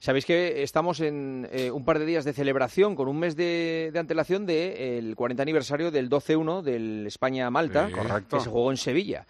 Sabéis que estamos en un par de días de celebración, con un mes de antelación del 40 aniversario del 12-1 del España-Malta, correcto, que se jugó en Sevilla.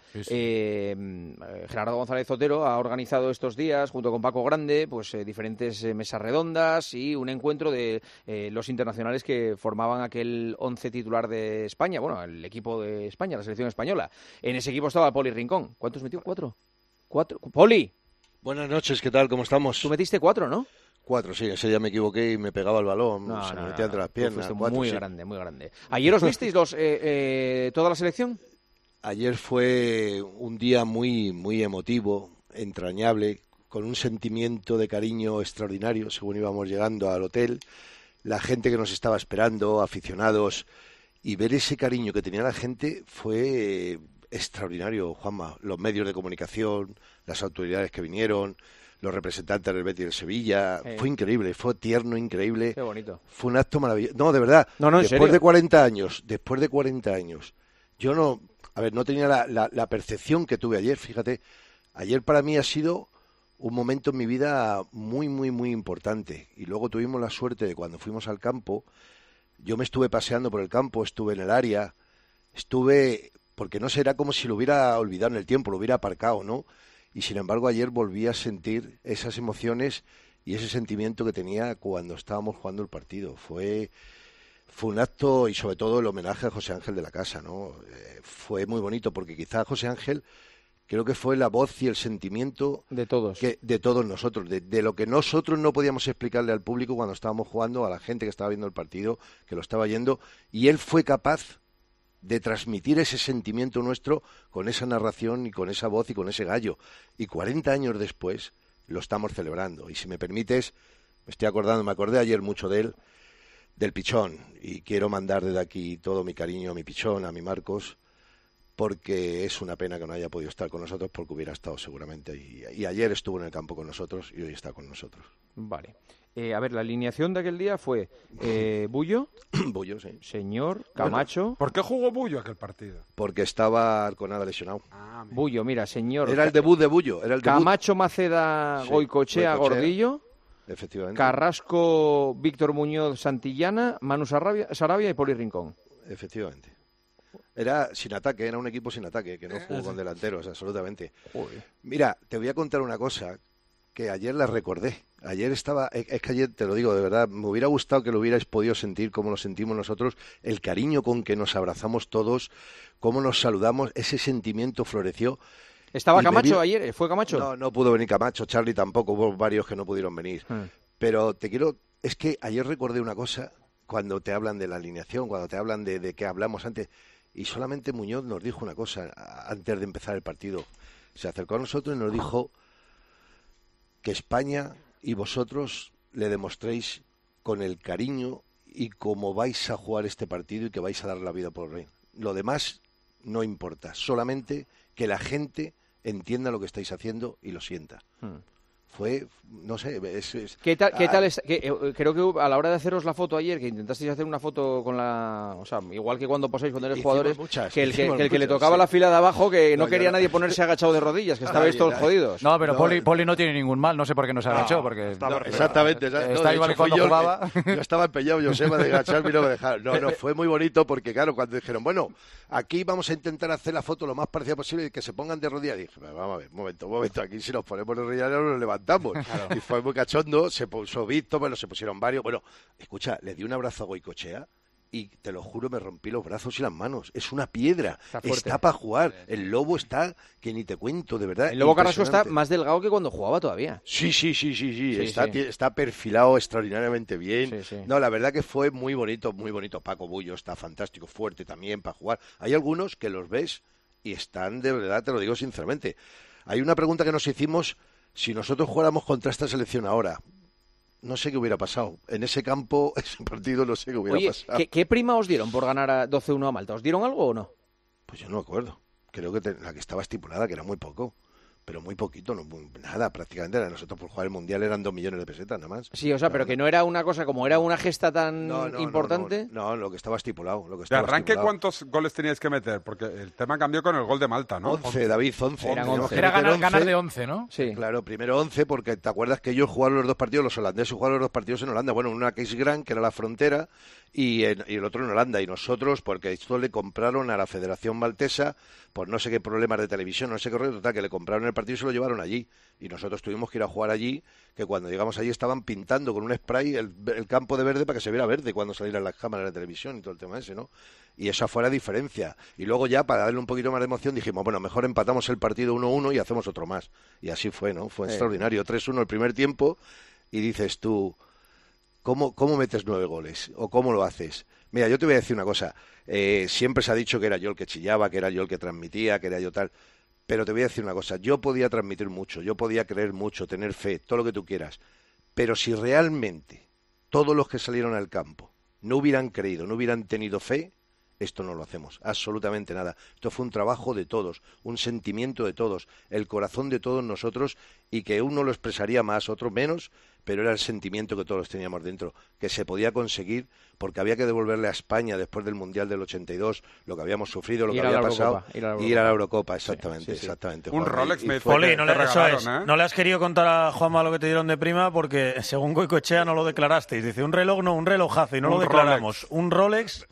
Gerardo González Otero ha organizado estos días, junto con Paco Grande, pues diferentes mesas redondas y un encuentro de los internacionales que formaban aquel 11 titular de España, bueno, el equipo de España, la selección española. En ese equipo estaba Poli Rincón. ¿Cuántos metió? ¿4? ¡Poli! Buenas noches, ¿qué tal? ¿Cómo estamos? Tú metiste 4, ¿no? 4, sí, ese día me equivoqué y me pegaba el balón, se me metía entre las piernas. Fuiste 4, muy sí. grande, muy grande. ¿Ayer os visteis toda la selección? Ayer fue un día muy, muy emotivo, entrañable, con un sentimiento de cariño extraordinario según íbamos llegando al hotel. La gente que nos estaba esperando, aficionados, y ver ese cariño que tenía la gente fue extraordinario, Juanma. Los medios de comunicación, las autoridades que vinieron, los representantes del Betis de Sevilla, fue increíble, fue tierno, increíble. Qué bonito. Fue un acto maravilloso. No, de verdad, después de 40 años, yo no tenía la percepción que tuve ayer, fíjate. Ayer para mí ha sido un momento en mi vida muy, muy, muy importante. Y luego tuvimos la suerte de cuando fuimos al campo, yo me estuve paseando por el campo, estuve en el área, porque no sé, era como si lo hubiera olvidado en el tiempo, lo hubiera aparcado, ¿no? Y sin embargo ayer volví a sentir esas emociones y ese sentimiento que tenía cuando estábamos jugando el partido. Fue un acto, y sobre todo el homenaje a José Ángel de la Casa, ¿no? Fue muy bonito porque quizá José Ángel creo que fue la voz y el sentimiento de todos, de todos nosotros, de lo que nosotros no podíamos explicarle al público cuando estábamos jugando, a la gente que estaba viendo el partido, que lo estaba yendo, y él fue capaz de transmitir ese sentimiento nuestro con esa narración y con esa voz y con ese gallo. Y 40 años después lo estamos celebrando. Y si me permites, me acordé ayer mucho de él, del Pichón, y quiero mandar desde aquí todo mi cariño a mi Pichón, a mi Marcos, porque es una pena que no haya podido estar con nosotros, porque hubiera estado seguramente. Y ayer estuvo en el campo con nosotros y hoy está con nosotros. Vale. A ver, la alineación de aquel día fue Bullo, Bullo, sí. Señor, Camacho. Bueno, ¿por qué jugó Bullo aquel partido? Porque estaba Arconada lesionado. Bullo, mira, Señor. Era el debut de Bullo. Camacho, Maceda, sí. Goicoechea, Gordillo. Efectivamente. Carrasco, Víctor Muñoz, Santillana, Manu Sarabia y Poli Rincón. Efectivamente. Era sin ataque, era un equipo sin ataque, que no jugó con delanteros, absolutamente. Joder. Mira, te voy a contar una cosa que ayer la recordé. Ayer es que ayer, te lo digo de verdad, me hubiera gustado que lo hubierais podido sentir como lo sentimos nosotros, el cariño con que nos abrazamos todos, cómo nos saludamos, ese sentimiento floreció. ¿Estaba Camacho ayer? ¿Fue Camacho? No pudo venir Camacho, Charlie tampoco, hubo varios que no pudieron venir. Pero es que ayer recordé una cosa, cuando te hablan de la alineación, cuando te hablan de que hablamos antes, y solamente Muñoz nos dijo una cosa antes de empezar el partido. Se acercó a nosotros y nos dijo que España y vosotros le demostréis con el cariño y cómo vais a jugar este partido y que vais a dar la vida por el rey. Lo demás no importa, solamente que la gente entienda lo que estáis haciendo y lo sienta. Fue, no sé, ¿Qué tal creo que a la hora de haceros la foto ayer, que intentasteis hacer una foto con o sea, igual que cuando posáis cuando eres jugadores, que el que le tocaba la fila de abajo, que no quería nadie ponerse agachado de rodillas, que estabais todos jodidos. No, pero Poli no tiene ningún mal, no sé por qué no se agachó, porque... Exactamente. Está igual que cuando jugaba. Yo estaba empeñado, Joseba, de agacharme y no me dejaron. No, fue muy bonito porque, claro, cuando dijeron, bueno, aquí vamos a intentar hacer la foto lo más parecida posible y que se pongan de rodillas, dije, vamos a ver, un momento, aquí si nos ponemos de rodillas nos levantamos. Claro. Y fue muy cachondo, se puso Víctor, bueno, se pusieron varios. Bueno, escucha, le di un abrazo a Goicoechea y te lo juro, me rompí los brazos y las manos. Es una piedra, está para jugar. El Lobo está, que ni te cuento, de verdad. El Lobo Carrasco está más delgado que cuando jugaba todavía. Sí. Está perfilado extraordinariamente bien. Sí. No, la verdad que fue muy bonito. Paco Bullo está fantástico, fuerte también para jugar. Hay algunos que los ves y están, de verdad, te lo digo sinceramente. Hay una pregunta que nos hicimos. Si nosotros jugáramos contra esta selección ahora, no sé qué hubiera pasado. En ese campo, ese partido, no sé qué hubiera pasado. ¿Qué prima os dieron por ganar a 12-1 a Malta? ¿Os dieron algo o no? Pues yo no me acuerdo. Creo que la que estaba estipulada, que era muy poco. pero muy poquito, nada, prácticamente. Nosotros por jugar el Mundial eran 2 millones de pesetas, nada más. Sí, o sea, pero que no era una cosa como era una gesta tan importante. No, lo que estaba estipulado. De arranque, ¿cuántos goles teníais que meter? Porque el tema cambió con el gol de Malta, ¿no? 11, David, 11. Era ganar de 11, ¿no? Sí. Claro, primero 11, porque te acuerdas que ellos jugaron los 2 partidos, los holandeses jugaron los 2 partidos en Holanda. Bueno, una Case Grant, que era la frontera, y el otro en Holanda. Y nosotros, porque esto le compraron a la Federación Maltesa, por no sé qué problemas de televisión, no sé qué rollo, total, que le compraron el partido y se lo llevaron allí. Y nosotros tuvimos que ir a jugar allí, que cuando llegamos allí estaban pintando con un spray el campo de verde para que se viera verde cuando salieran las cámaras de televisión y todo el tema ese, ¿no? Y esa fue la diferencia. Y luego ya, para darle un poquito más de emoción, dijimos, bueno, mejor empatamos el partido 1-1 y hacemos otro más. Y así fue, ¿no? Fue extraordinario. 3-1 el primer tiempo y dices tú, ¿cómo metes 9 goles? ¿O cómo lo haces? Mira, yo te voy a decir una cosa. Siempre se ha dicho que era yo el que chillaba, que era yo el que transmitía, que era yo tal. Pero te voy a decir una cosa. Yo podía transmitir mucho, yo podía creer mucho, tener fe, todo lo que tú quieras. Pero si realmente todos los que salieron al campo no hubieran creído, no hubieran tenido fe, esto no lo hacemos, absolutamente nada. Esto fue un trabajo de todos, un sentimiento de todos, el corazón de todos nosotros, y que uno lo expresaría más, otro menos, pero era el sentimiento que todos teníamos dentro, que se podía conseguir porque había que devolverle a España después del Mundial del 82 lo que habíamos sufrido, lo que había pasado, y ir a la Eurocopa, exactamente, sí. exactamente. Un Juan. Rolex me Poli, no le has querido contar a Juanma lo que te dieron de prima porque según Goicoechea no lo declarasteis. Dice, un reloj, no, un relojazo, y no lo declaramos. Un Rolex,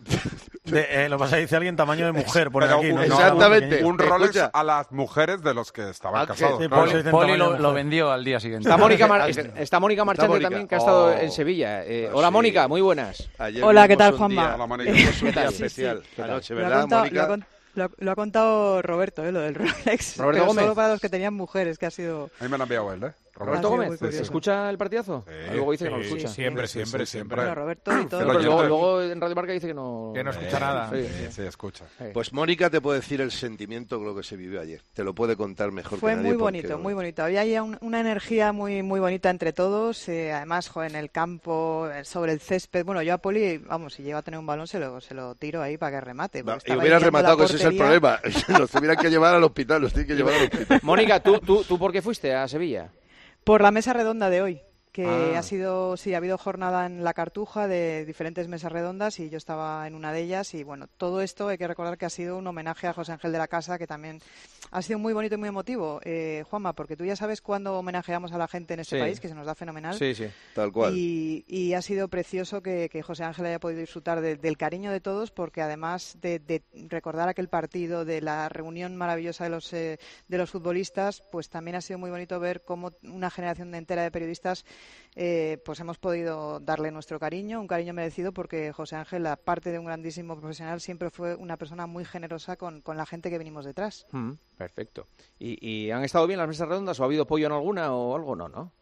lo pasa, dice alguien tamaño de mujer, por aquí. ¿no? Exactamente. Un Rolex a las mujeres de los que estaban casados. Sí, Poli lo vendió al día siguiente. Está Mónica Marchante también, que ha estado en Sevilla. Hola, Mónica, muy buenas. Hola, ¿qué tal, Juanma? Hola, Mónica. ¿Qué tal? Especial anoche, ¿verdad, Mónica? Lo ha contado Roberto, lo del Rolex. Roberto Gómez. Solo para los que tenían mujeres, que ha sido... A mí me lo han enviado él, Roberto Gómez, ¿escucha el partidazo? Luego dice que no lo escucha. Siempre. Bueno, Roberto y todo. Pero luego en Radio Marca dice que no escucha nada. Sí, escucha. Pues Mónica te puede decir el sentimiento de lo que se vivió ayer. Te lo puede contar mejor que nadie. Fue muy bonito, muy bonito. Había ya una energía muy muy bonita entre todos. Además, en el campo, sobre el césped. Bueno, yo a Poli, vamos, si llega a tener un balón, se lo tiro ahí para que remate. Y hubiera rematado, que ese es el problema. Los tuvieran que llevar al hospital, Mónica, ¿tú por qué fuiste a Sevilla? Por la mesa redonda de hoy, que ha habido jornada en La Cartuja de diferentes mesas redondas y yo estaba en una de ellas. Y bueno, todo esto hay que recordar que ha sido un homenaje a José Ángel de la Casa, que también ha sido muy bonito y muy emotivo, Juanma, porque tú ya sabes cuándo homenajeamos a la gente en este país, que se nos da fenomenal. Sí, tal cual. Y ha sido precioso que José Ángel haya podido disfrutar del cariño de todos, porque además de recordar aquel partido, de la reunión maravillosa de los futbolistas, pues también ha sido muy bonito ver cómo una generación entera de periodistas pues hemos podido darle nuestro cariño, un cariño merecido, porque José Ángel, aparte de un grandísimo profesional, siempre fue una persona muy generosa con la gente que venimos detrás. Perfecto. ¿Y han estado bien las mesas redondas o ha habido pollo en alguna o algo? No.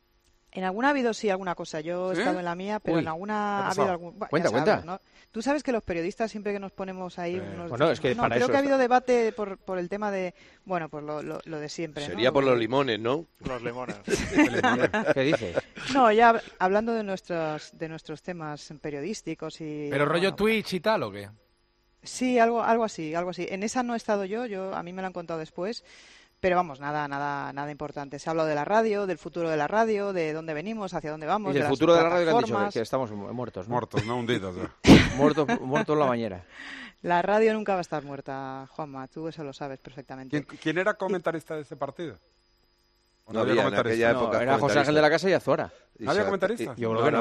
En alguna ha habido alguna cosa. Yo he estado en la mía, pero en alguna ha habido algún... Cuenta. ¿no? Tú sabes que los periodistas, siempre que nos ponemos ahí... es que para creo eso que ha habido debate por el tema de... Bueno, pues lo de siempre, Sería ¿no? por los limones, ¿no? Los limones. ¿Qué dices? No, ya hablando de nuestros temas periodísticos y... ¿Pero rollo Twitch y tal o qué? Sí, algo así. En esa no he estado yo, a mí me lo han contado después. Pero vamos, nada importante. Se ha hablado de la radio, del futuro de la radio, de dónde venimos, hacia dónde vamos. ¿Y del futuro de la radio que han dicho? Que estamos muertos, ¿no? Muertos, no hundidos. Muertos en la bañera. La radio nunca va a estar muerta, Juanma. Tú eso lo sabes perfectamente. ¿Quién era comentarista de ese partido? No había en aquella época. Era José Ángel de la Casa y Azuara. ¿No había comentarista? Yo creo que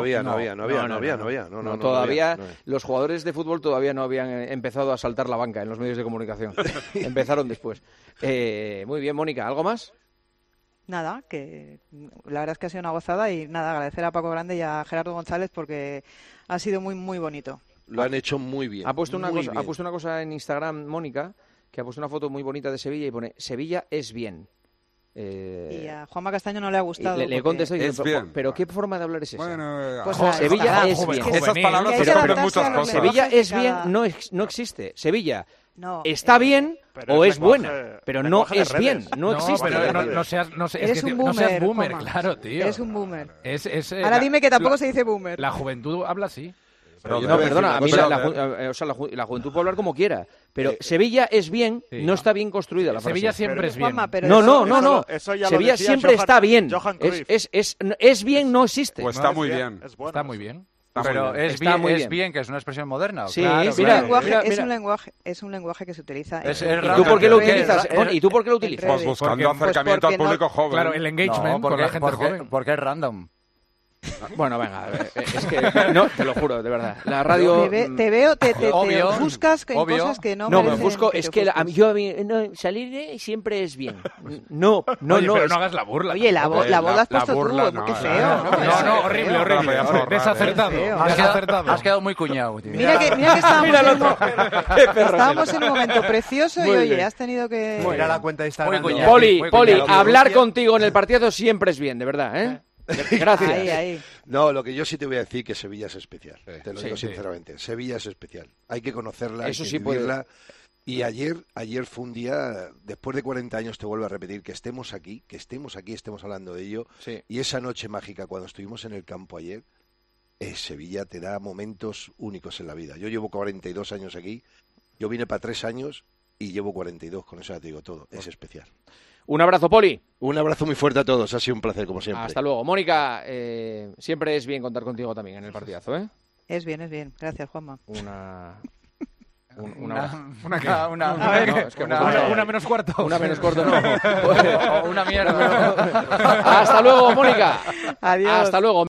no había. Todavía los jugadores de fútbol todavía no habían empezado a saltar la banca en los medios de comunicación. Empezaron después. Muy bien, Mónica, ¿algo más? Nada, que la verdad es que ha sido una gozada y nada, agradecer a Paco Grande y a Gerardo González porque ha sido muy, muy bonito. Lo han hecho muy bien. Ha puesto una cosa en Instagram, Mónica, que ha puesto una foto muy bonita de Sevilla y pone Sevilla es bien. Y a Juanma Castaño no le ha gustado. Le contestó y dice, pero ¿qué forma de hablar es esa? Bueno, pues Sevilla es bien. Esas palabras se escriben muchas cosas. Sevilla es bien, no existe. Sevilla está bien o es buena, pero no es bien, no existe. No seas boomer, claro, tío. Eres un boomer. Ahora dime que tampoco se dice boomer. La juventud habla así. Perdona, a mí la juventud puede hablar como quiera, Pero Sevilla es bien, no está bien construida la frase. Sevilla siempre es bien. Juanma, pero no. Sevilla siempre está bien. Es bien, no existe. Pues está muy bien. Está muy bien. Pero es bien, que es una expresión moderna. Sí, claro, es un lenguaje que se utiliza. ¿Y tú por qué lo utilizas? ¿Y tú por qué lo utilizas? Pues buscando acercamiento al público joven. Claro, el engagement con la gente joven. Porque es random. Bueno, venga, es que no, te lo juro, de verdad. La radio te veo, te ofuscas en cosas que no. No, me ofusco, es que salir siempre es bien. No. Pero no hagas la burla. Oye, la boda has puesto tú, qué feo. No, horrible. Desacertado. Has quedado muy cuñado, tío. Mira que estábamos en un momento precioso y oye, has tenido que... Mira la cuenta de Instagram. Poli, hablar contigo en el partido siempre es bien, de verdad, ¿eh? Gracias. Ahí. No, lo que yo sí te voy a decir que Sevilla es especial. Te lo digo sinceramente. Sevilla es especial. Hay que conocerla, hay que vivirla. Y ayer fue un día, después de 40 años te vuelvo a repetir, que estemos aquí, estemos hablando de ello. Sí. Y esa noche mágica, cuando estuvimos en el campo ayer, Sevilla te da momentos únicos en la vida. Yo llevo 42 años aquí, yo vine para 3 años y llevo 42, con eso ya te digo todo. Es especial. Un abrazo, Poli. Un abrazo muy fuerte a todos, ha sido un placer como siempre. Hasta luego. Mónica, siempre es bien contar contigo también en el partidazo, ¿eh? Es bien. Gracias, Juanma. Una menos cuarto. Una menos cuarto, no. Una mierda. Hasta luego, Mónica. Adiós. Hasta luego.